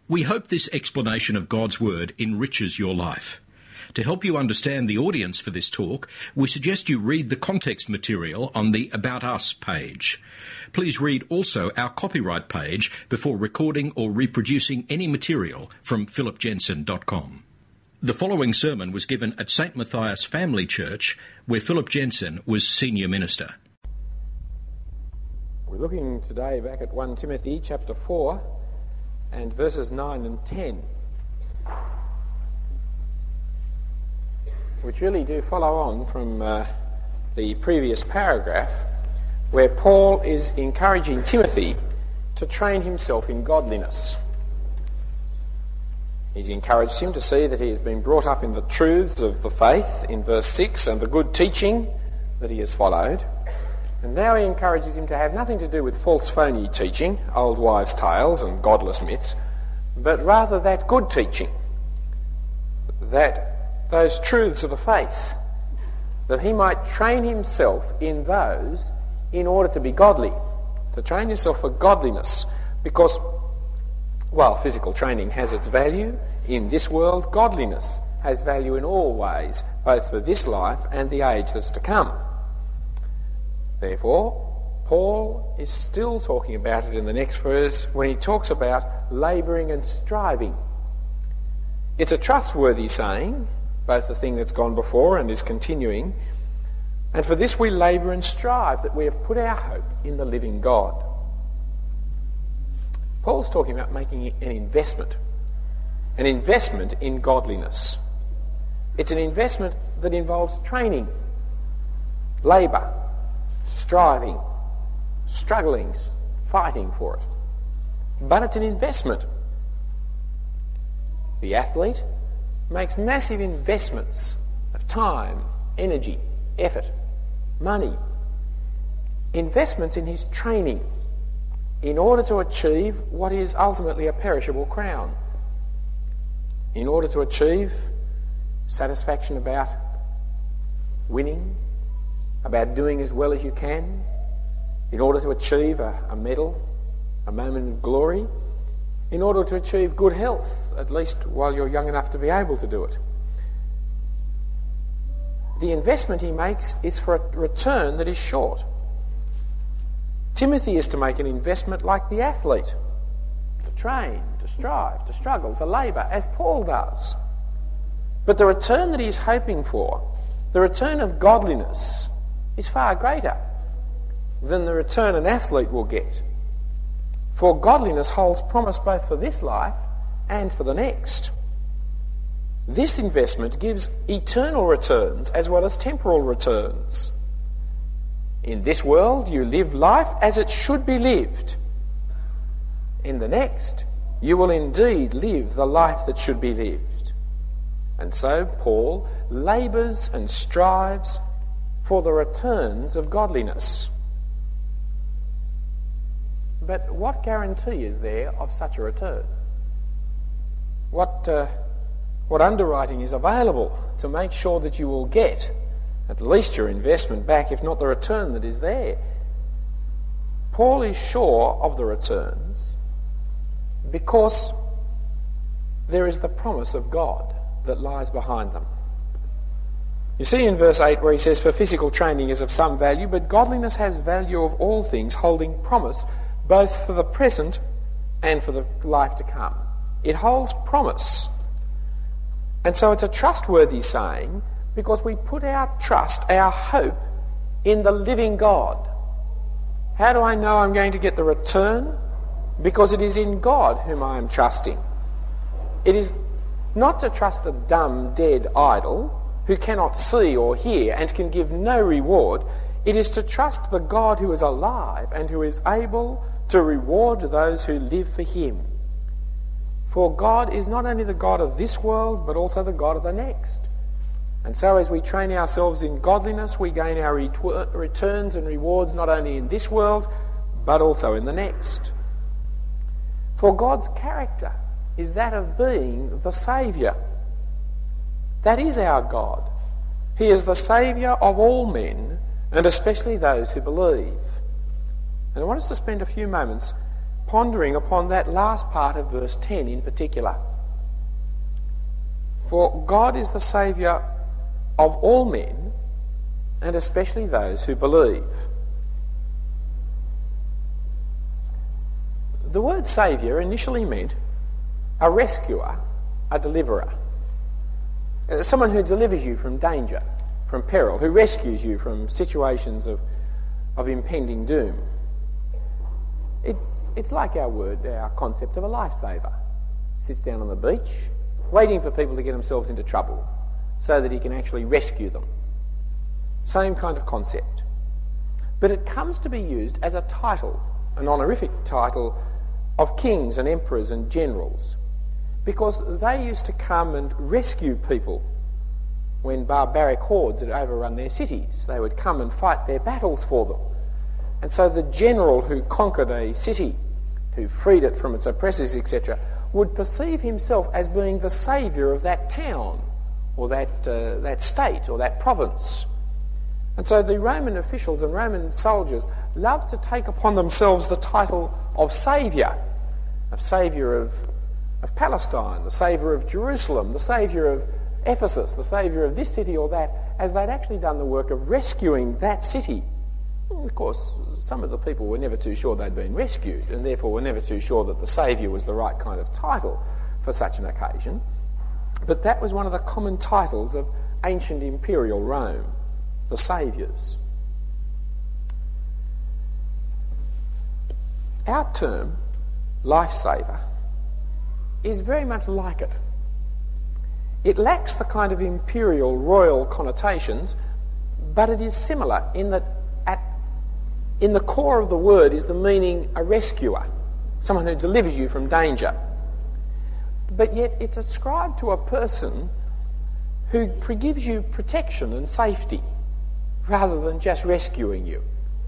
We hope this explanation of God's Word enriches your life. To help you understand the audience for this talk, we suggest you read the context material on the About Us page. Please read also our copyright page before recording or reproducing any material from philipjensen.com. The following sermon was given at St. Matthias Family Church, where Philip Jensen was senior minister. We're looking today back at 1 Timothy chapter 4 and verses 9 and 10, which really do follow on from the previous paragraph, where Paul is encouraging Timothy to train himself in godliness. He's encouraged him to see that he has been brought up in the truths of the faith in verse 6 and the good teaching that he has followed. And now he encourages him to have nothing to do with false phony teaching, old wives' tales and godless myths, but rather that good teaching, that those truths of the faith, that he might train himself in those in order to be godly, to train himself for godliness, because while physical training has its value in this world, godliness has value in all ways, both for this life and the age that's to come. Therefore, Paul is still talking about it in the next verse when he talks about labouring and striving. It's a trustworthy saying, both the thing that's gone before and is continuing, and for this we labour and strive, that we have put our hope in the living God. Paul's talking about making an investment in godliness. It's an investment that involves training, labour, striving, struggling, fighting for it. But it's an investment. The athlete makes massive investments of time, energy, effort, money, investments in his training in order to achieve what is ultimately a perishable crown, in order to achieve satisfaction about winning, about doing as well as you can, in order to achieve a medal, a moment of glory, in order to achieve good health, at least while you're young enough to be able to do it. The investment he makes is for a return that is short. Timothy is to make an investment like the athlete, to train, to strive, to struggle, to labour, as Paul does. But the return that he is hoping for, the return of godliness, is far greater than the return an athlete will get. For godliness holds promise both for this life and for the next. This investment gives eternal returns as well as temporal returns. In this world you live life as it should be lived. In the next you will indeed live the life that should be lived. And so Paul labours and strives for the returns of godliness. But what guarantee is there of such a return? What underwriting is available to make sure that you will get at least your investment back, if not the return that is there? Paul is sure of the returns because there is the promise of God that lies behind them. You see in verse 8 where he says, "For physical training is of some value, but godliness has value of all things, holding promise both for the present and for the life to come." It holds promise. And so it's a trustworthy saying because we put our trust, our hope, in the living God. How do I know I'm going to get the return? Because it is in God whom I am trusting. It is not to trust a dumb, dead idol who cannot see or hear and can give no reward. It is to trust the God who is alive and who is able to reward those who live for him. For God is not only the God of this world, but also the God of the next. And so as we train ourselves in godliness, we gain our returns and rewards not only in this world, but also in the next. For God's character is that of being the Saviour. That is our God. He is the Saviour of all men, and especially those who believe. And I want us to spend a few moments pondering upon that last part of verse 10 in particular. For God is the Saviour of all men, and especially those who believe. The word saviour initially meant a rescuer, a deliverer. Someone who delivers you from danger, from peril, who rescues you from situations of impending doom. It's like our concept of a lifesaver. Sits down on the beach, waiting for people to get themselves into trouble so that he can actually rescue them. Same kind of concept. But it comes to be used as a title, an honorific title of kings and emperors and generals, because they used to come and rescue people when barbaric hordes had overrun their cities. They would come and fight their battles for them. And so the general who conquered a city, who freed it from its oppressors, etc., would perceive himself as being the saviour of that town or that state or that province. And so the Roman officials and Roman soldiers loved to take upon themselves the title of saviour of Palestine, the saviour of Jerusalem, the saviour of Ephesus, the saviour of this city or that, as they'd actually done the work of rescuing that city. Of course, some of the people were never too sure they'd been rescued, and therefore were never too sure that the saviour was the right kind of title for such an occasion. But that was one of the common titles of ancient imperial Rome, the saviours. Our term, lifesaver, is very much like it. It lacks the kind of imperial, royal connotations, but it is similar in that in the core of the word is the meaning a rescuer, someone who delivers you from danger. But yet it's ascribed to a person who gives you protection and safety rather than just rescuing you.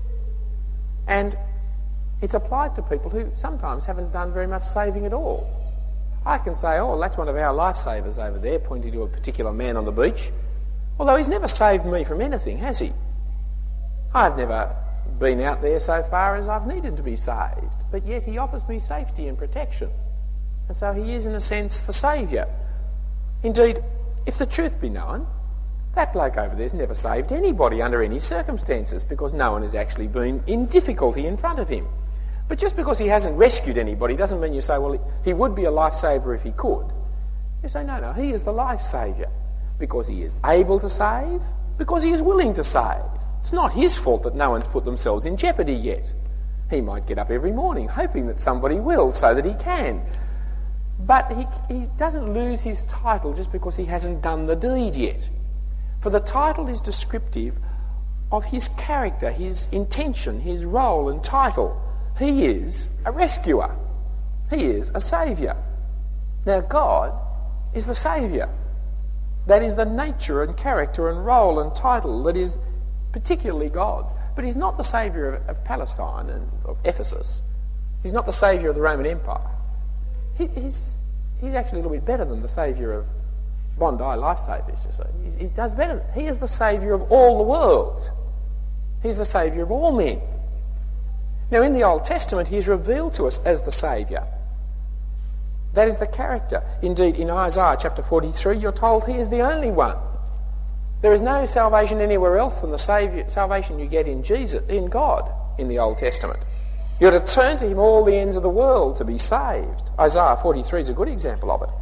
And it's applied to people who sometimes haven't done very much saving at all. I can say, oh, that's one of our lifesavers over there, pointing to a particular man on the beach, although he's never saved me from anything, has he? I've never been out there so far as I've needed to be saved, but yet he offers me safety and protection. And so he is, in a sense, the saviour. Indeed, if the truth be known, that bloke over there's never saved anybody under any circumstances, because no one has actually been in difficulty in front of him. But just because he hasn't rescued anybody doesn't mean you say, well, he would be a lifesaver if he could. You say, no, he is the lifesaviour because he is able to save, because he is willing to save. It's not his fault that no one's put themselves in jeopardy yet. He might get up every morning hoping that somebody will so that he can. But he doesn't lose his title just because he hasn't done the deed yet. For the title is descriptive of his character, his intention, his role and title. He is a rescuer. He is a saviour. Now God is the saviour. That is the nature and character and role and title that is particularly God's. But he's not the saviour of Palestine and of Ephesus. He's not the saviour of the Roman Empire. He's actually a little bit better than the saviour of Bondi Lifesavers, you see. He does better. He is the saviour of all the world. He's the saviour of all men. Now, in the Old Testament, he is revealed to us as the saviour. That is the character. Indeed, in Isaiah chapter 43, you're told he is the only one. There is no salvation anywhere else than the salvation you get in Jesus, in God, in the Old Testament. You're to turn to him all the ends of the world to be saved. Isaiah 43 is a good example of it.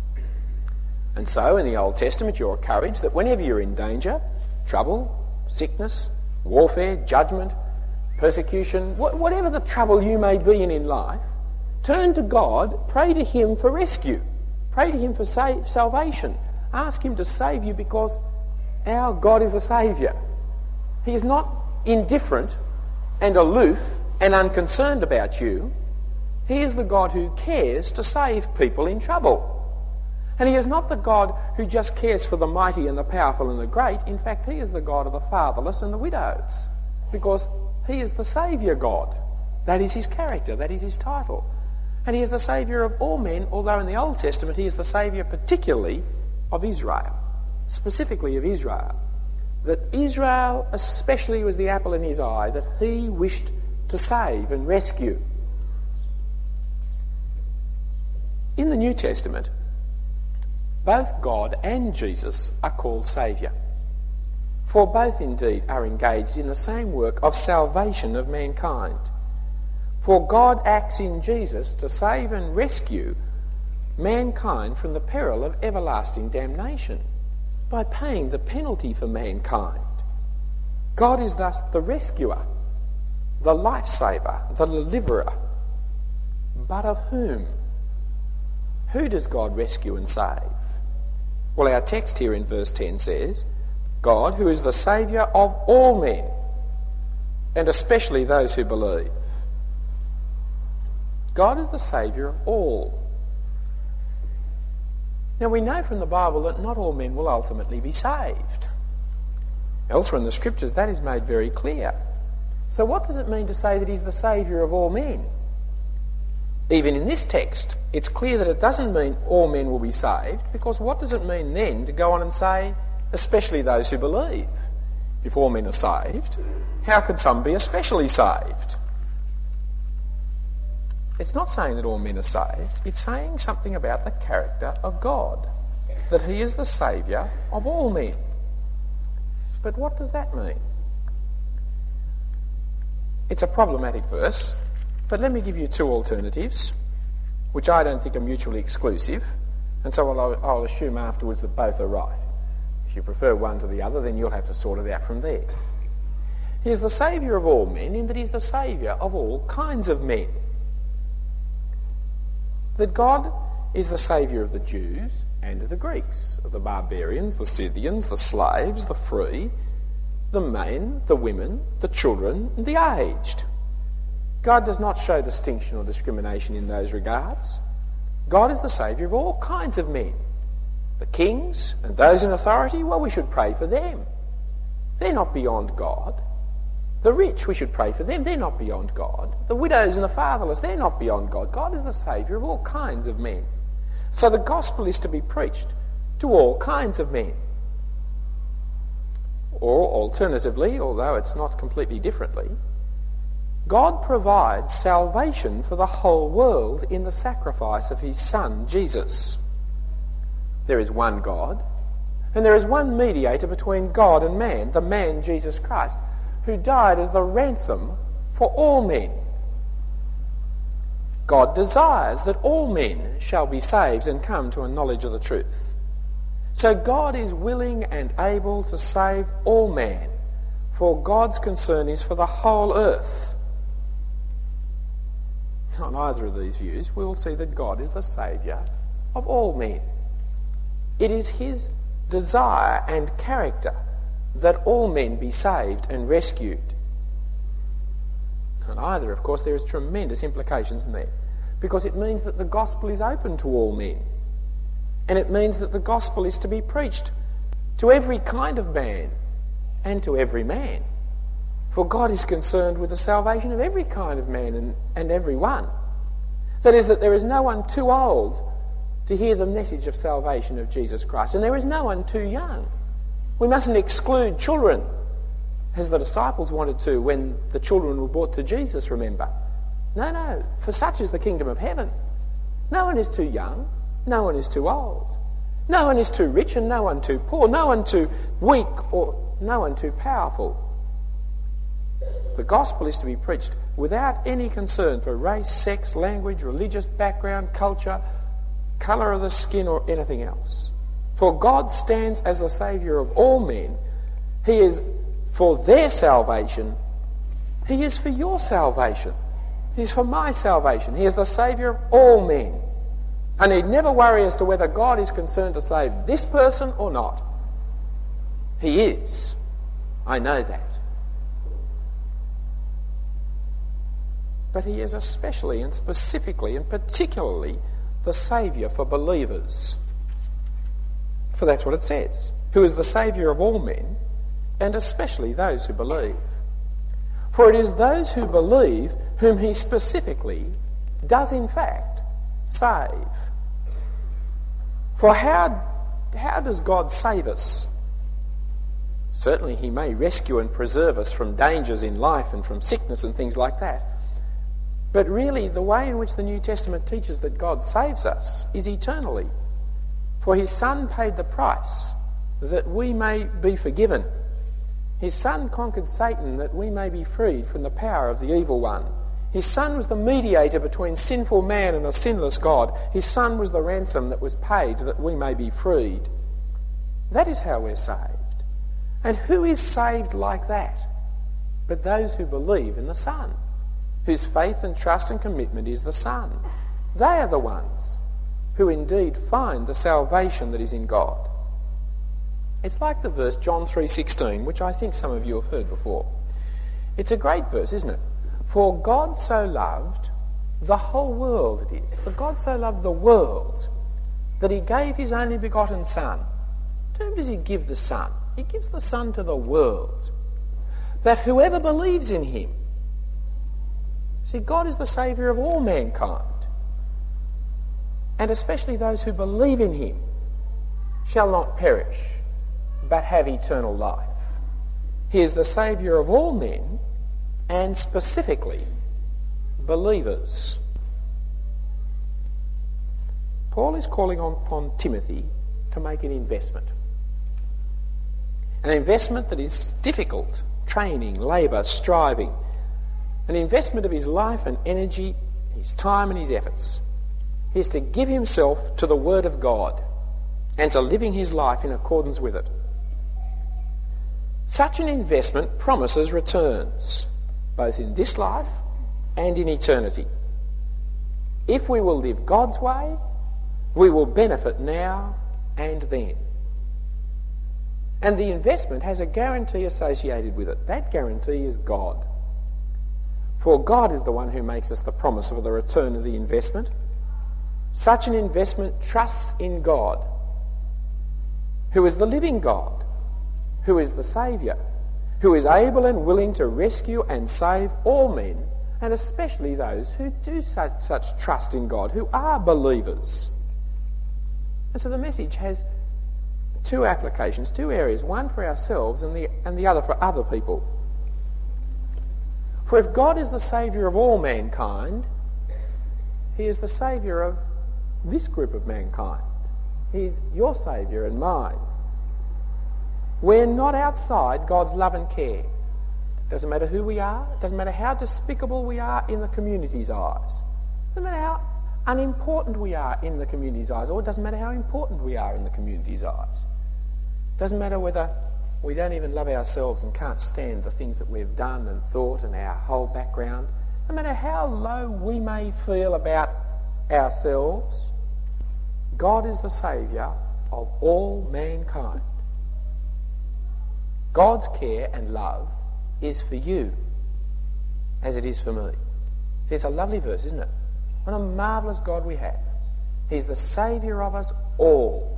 And so, in the Old Testament, you're encouraged that whenever you're in danger, trouble, sickness, warfare, judgment, persecution, whatever the trouble you may be in life, turn to God, pray to him for rescue, pray to him for salvation. Ask him to save you, because our God is a saviour. He is not indifferent and aloof and unconcerned about you. He is the God who cares to save people in trouble. And he is not the God who just cares for the mighty and the powerful and the great. In fact, he is the God of the fatherless and the widows, because he is the saviour God. That is his character, that is his title. And he is the saviour of all men, although in the Old Testament he is the saviour particularly of Israel, specifically of Israel. That Israel especially was the apple in his eye, that he wished to save and rescue. In the New Testament, both God and Jesus are called Saviour, for both indeed are engaged in the same work of salvation of mankind. For God acts in Jesus to save and rescue mankind from the peril of everlasting damnation by paying the penalty for mankind. God is thus the rescuer, the lifesaver, the deliverer. But of whom? Who does God rescue and save? Well, our text here in verse 10 says, God, who is the Saviour of all men, and especially those who believe. God is the Saviour of all. Now, we know from the Bible that not all men will ultimately be saved. Elsewhere in the Scriptures, that is made very clear. So what does it mean to say that he's the Saviour of all men? Even in this text, it's clear that it doesn't mean all men will be saved, because what does it mean then to go on and say, especially those who believe? If all men are saved, how could some be especially saved? It's not saying that all men are saved, it's saying something about the character of God, that he is the Saviour of all men. But what does that mean? It's a problematic verse, but let me give you two alternatives, which I don't think are mutually exclusive, and so I'll assume afterwards that both are right. If you prefer one to the other, then you'll have to sort it out from there. He's the Saviour of all men in that he's the Saviour of all kinds of men. That God is the Saviour of the Jews and of the Greeks, of the barbarians, the Scythians, the slaves, the free, the men, the women, the children, and the aged. God does not show distinction or discrimination in those regards. God is the Saviour of all kinds of men. The kings and those in authority, well, we should pray for them. They're not beyond God. The rich, we should pray for them. They're not beyond God. The widows and the fatherless, they're not beyond God. God is the Saviour of all kinds of men. So the gospel is to be preached to all kinds of men. Or alternatively, although it's not completely differently, God provides salvation for the whole world in the sacrifice of his Son, Jesus. There is one God, and there is one mediator between God and man, the man Jesus Christ, who died as the ransom for all men. God desires that all men shall be saved and come to a knowledge of the truth. So God is willing and able to save all man, for God's concern is for the whole earth. On either of these views, we will see that God is the Saviour of all men. It is his desire and character that all men be saved and rescued. On either, of course, there is tremendous implications in there, because it means that the gospel is open to all men, and it means that the gospel is to be preached to every kind of man and to every man. For God is concerned with the salvation of every kind of man and every one. That is, that there is no one too old to hear the message of salvation of Jesus Christ, and there is no one too young. We mustn't exclude children, as the disciples wanted to when the children were brought to Jesus, remember. No, for such is the kingdom of heaven. No one is too young, no one is too old. No one is too rich and no one too poor, no one too weak or no one too powerful. The gospel is to be preached without any concern for race, sex, language, religious background, culture, colour of the skin or anything else. For God stands as the Saviour of all men. He is for their salvation. He is for your salvation. He is for my salvation. He is the Saviour of all men. I need never worry as to whether God is concerned to save this person or not. He is. I know that. But he is especially and specifically and particularly the Saviour for believers. For that's what it says. Who is the Saviour of all men, and especially those who believe. For it is those who believe whom he specifically does in fact save. For how does God save us? Certainly he may rescue and preserve us from dangers in life and from sickness and things like that. But really, the way in which the New Testament teaches that God saves us is eternally. For his Son paid the price that we may be forgiven. His Son conquered Satan that we may be freed from the power of the evil one. His Son was the mediator between sinful man and a sinless God. His Son was the ransom that was paid that we may be freed. That is how we're saved. And who is saved like that? But those who believe in the Son, whose faith and trust and commitment is the Son. They are the ones who indeed find the salvation that is in God. It's like the verse John 3:16, which I think some of you have heard before. It's a great verse, isn't it? For God so loved the whole world, it is. For God so loved the world that he gave his only begotten Son. To whom does he give the Son? He gives the Son to the world, that whoever believes in him. See, God is the Saviour of all mankind, and especially those who believe in him shall not perish, but have eternal life. He is the Saviour of all men, and specifically believers. Paul is calling upon Timothy to make an investment. An investment that is difficult, training, labour, striving. An investment of his life and energy, his time and his efforts. He is to give himself to the Word of God and to living his life in accordance with it. Such an investment promises returns, both in this life and in eternity. If we will live God's way, we will benefit now and then. And the investment has a guarantee associated with it. That guarantee is God. For God is the one who makes us the promise of the return of the investment. Such an investment trusts in God, who is the living God, who is the Saviour, who is able and willing to rescue and save all men, and especially those who do such trust in God, who are believers. And so the message has two applications, two areas, one for ourselves and the other for other people. For if God is the Saviour of all mankind, he is the Saviour of this group of mankind. He's your Saviour and mine. We're not outside God's love and care. Doesn't matter who we are, doesn't matter how despicable we are in the community's eyes, doesn't matter how unimportant we are in the community's eyes, or it doesn't matter how important we are in the community's eyes. Doesn't matter whether we don't even love ourselves and can't stand the things that we've done and thought and our whole background. No matter how low we may feel about ourselves, God is the Saviour of all mankind. God's care and love is for you as it is for me. It's a lovely verse, isn't it? What a marvellous God we have. He's the Saviour of us all.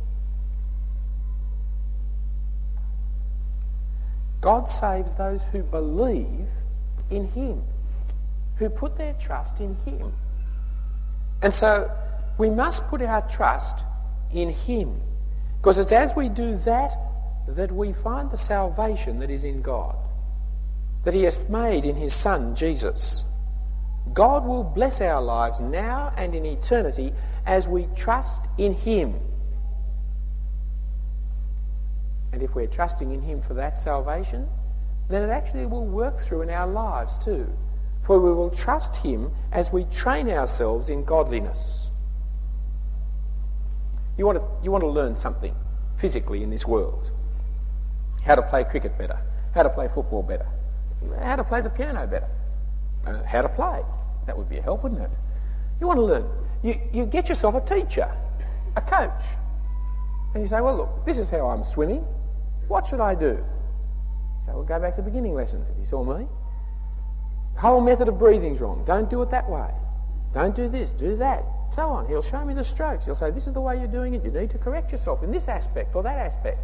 God saves those who believe in him, who put their trust in him. And so we must put our trust in him, because it's as we do that that we find the salvation that is in God, that he has made in his Son, Jesus. God will bless our lives now and in eternity as we trust in him. And if we're trusting in him for that salvation, then it actually will work through in our lives too. For we will trust him as we train ourselves in godliness. You want to learn something physically in this world. How to play cricket better, how to play football better, how to play the piano better, how to play. That would be a help, wouldn't it? You want to learn. You get yourself a teacher, a coach. And you say, well, look, this is how I'm swimming. What should I do? So we'll go back to beginning lessons, if you saw me. The whole method of breathing's wrong. Don't do it that way. Don't do this, do that. So on. He'll show me the strokes. He'll say, this is the way you're doing it. You need to correct yourself in this aspect or that aspect.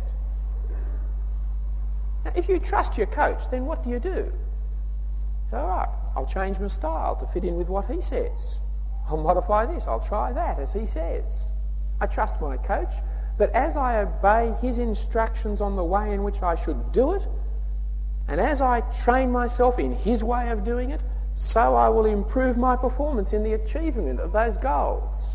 Now, if you trust your coach, then what do? So, all right, I'll change my style to fit in with what he says. I'll modify this. I'll try that as he says. I trust my coach that as I obey his instructions on the way in which I should do it, and as I train myself in his way of doing it, so I will improve my performance in the achievement of those goals.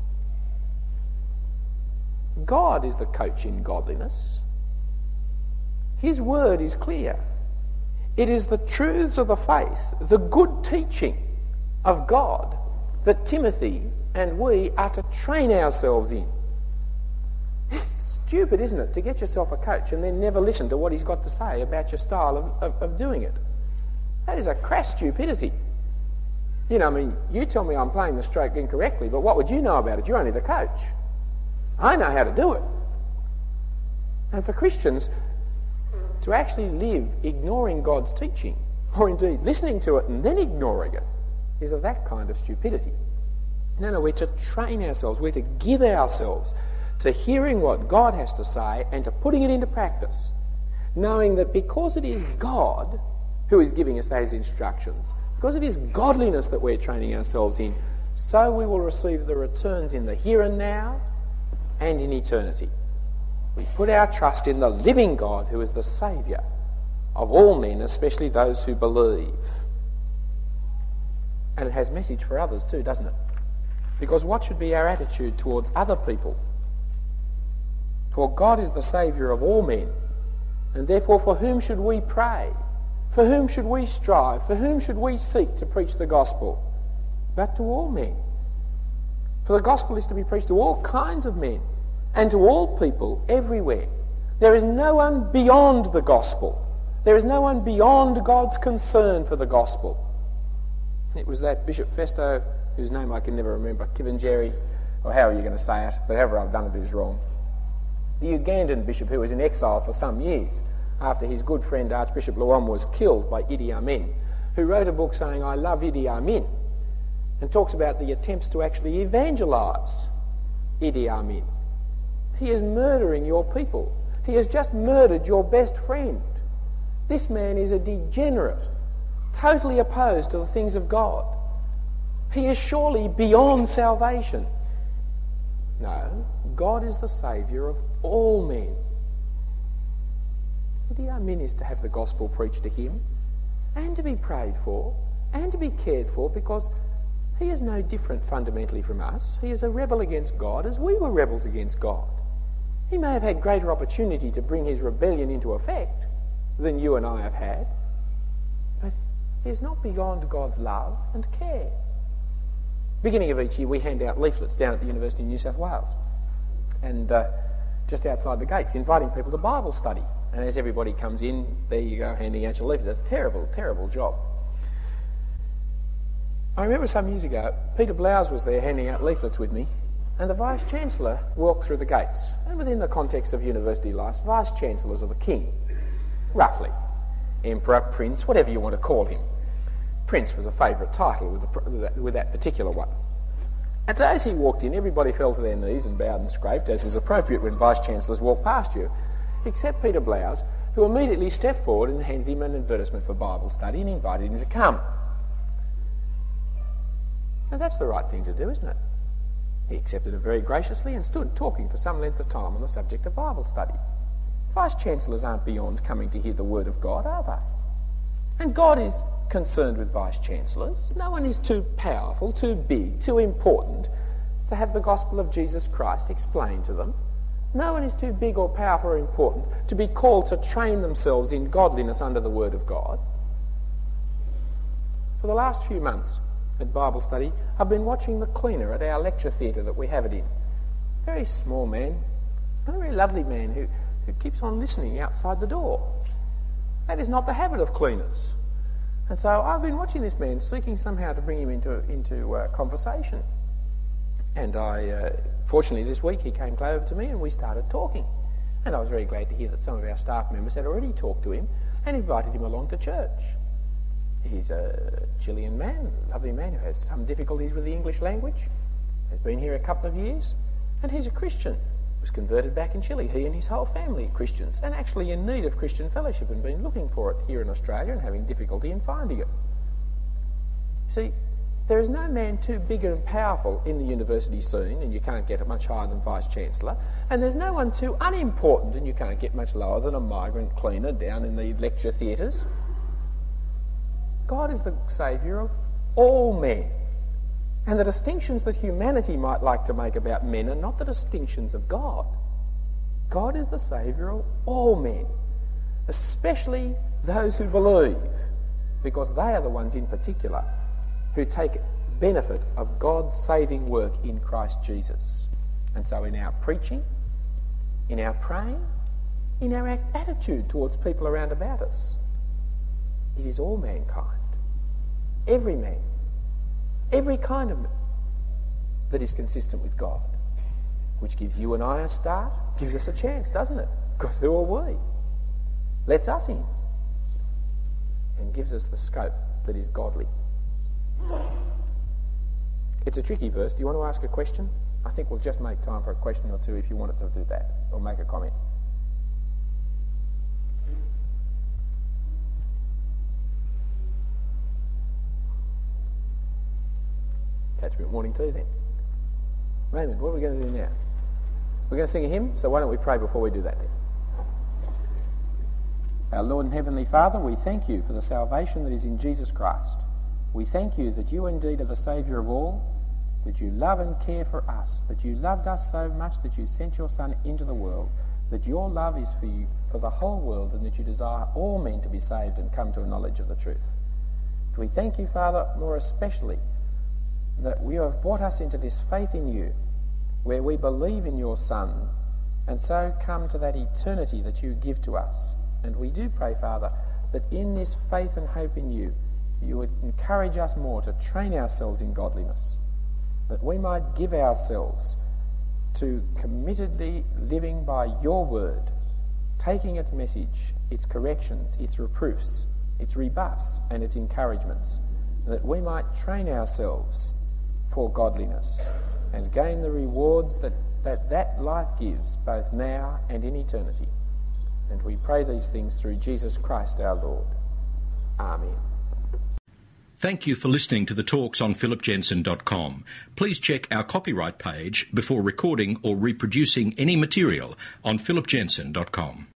God is the coach in godliness. His word is clear. It is the truths of the faith, the good teaching of God that Timothy and we are to train ourselves in. It's stupid, isn't it, to get yourself a coach and then never listen to what he's got to say about your style of doing it. That is a crass stupidity. You know, I mean, you tell me I'm playing the stroke incorrectly, but what would you know about it? You're only the coach. I know how to do it. And for Christians, to actually live ignoring God's teaching, or indeed listening to it and then ignoring it, is of that kind of stupidity. No, we're to train ourselves, we're to give ourselves to hearing what God has to say and to putting it into practice, knowing that because it is God who is giving us those instructions, because it is godliness that we're training ourselves in, so we will receive the returns in the here and now and in eternity. We put our trust in the living God who is the Saviour of all men, especially those who believe. And it has message for others too, doesn't it? Because what should be our attitude towards other people? For God is the Saviour of all men, and therefore for whom should we pray? For whom should we strive? For whom should we seek to preach the gospel? But to all men. For the gospel is to be preached to all kinds of men and to all people everywhere. There is no one beyond the gospel. There is no one beyond God's concern for the gospel. It was that Bishop Festo, whose name I can never remember, Kivenjeri, or how are you going to say it, but however I've done it is wrong. The Ugandan bishop who was in exile for some years after his good friend Archbishop Luwum was killed by Idi Amin, who wrote a book saying, I love Idi Amin, and talks about the attempts to actually evangelise Idi Amin. He is murdering your people. He has just murdered your best friend. This man is a degenerate, totally opposed to the things of God. He is surely beyond salvation. No, God is the Saviour of all men. Idi Amin is to have the gospel preached to him and to be prayed for and to be cared for, because he is no different fundamentally from us. He is a rebel against God as we were rebels against God. He may have had greater opportunity to bring his rebellion into effect than you and I have had, but he is not beyond God's love and care. Beginning of each year, we hand out leaflets down at the University of New South Wales, and just outside the gates, inviting people to Bible study. And as everybody comes in, there you go, handing out your leaflets. It's a terrible, terrible job. I remember some years ago, Peter Blowers was there handing out leaflets with me, and the Vice-Chancellor walked through the gates. And within the context of university life, Vice-Chancellors are the king, roughly. Emperor, Prince, whatever you want to call him. Prince was a favourite title with that particular one. And so as he walked in, everybody fell to their knees and bowed and scraped, as is appropriate when Vice-Chancellors walk past you, except Peter Blowers, who immediately stepped forward and handed him an advertisement for Bible study and invited him to come. Now that's the right thing to do, isn't it? He accepted it very graciously and stood talking for some length of time on the subject of Bible study. Vice-Chancellors aren't beyond coming to hear the word of God, are they? And God is concerned with Vice-Chancellors. No one is too powerful, too big, too important to have the gospel of Jesus Christ explained to them. No one is too big or powerful or important to be called to train themselves in godliness under the word of God. For the last few months at Bible study, I've been watching the cleaner at our lecture theatre that we have it in. Very small man, a very lovely man who keeps on listening outside the door. That is not the habit of cleaners. And so I've been watching this man, seeking somehow to bring him into conversation. And fortunately this week he came over to me and we started talking. And I was very glad to hear that some of our staff members had already talked to him and invited him along to church. He's a Chilean man, a lovely man who has some difficulties with the English language, has been here a couple of years, and he's a Christian. Was converted back in Chile. He and his whole family are Christians, and actually in need of Christian fellowship and been looking for it here in Australia and having difficulty in finding it. See, there is no man too big and powerful in the university scene, and you can't get it much higher than Vice-Chancellor, and there's no one too unimportant, and you can't get much lower than a migrant cleaner down in the lecture theatres. God is the Saviour of all men. And the distinctions that humanity might like to make about men are not the distinctions of God. God is the Saviour of all men, especially those who believe, because they are the ones in particular who take benefit of God's saving work in Christ Jesus. And so in our preaching, in our praying, in our attitude towards people around about us, it is all mankind, every man, every kind of man that is consistent with God, which gives you and I a start, gives us a chance, doesn't it? Because who are we? Lets us in and gives us the scope that is godly. It's a tricky verse. Do you want to ask a question? I think we'll just make time for a question or two if you wanted to do that, or make a comment. Catch me at morning tea then. Raymond, what are we going to do now? We're going to sing a hymn, so why don't we pray before we do that then? Our Lord and Heavenly Father, we thank you for the salvation that is in Jesus Christ. We thank you that you indeed are the Saviour of all, that you love and care for us, that you loved us so much that you sent your Son into the world, that your love is for you, for the whole world, and that you desire all men to be saved and come to a knowledge of the truth. We thank you, Father, more especially that you have brought us into this faith in you, where we believe in your Son, and so come to that eternity that you give to us. And we do pray, Father, that in this faith and hope in you, you would encourage us more to train ourselves in godliness, that we might give ourselves to committedly living by your word, taking its message, its corrections, its reproofs, its rebuffs, and its encouragements, that we might train ourselves for godliness and gain the rewards that life gives, both now and in eternity. And we pray these things through Jesus Christ our Lord. Amen. Thank you for listening to the talks on philipjensen.com. Please check our copyright page before recording or reproducing any material on philipjensen.com.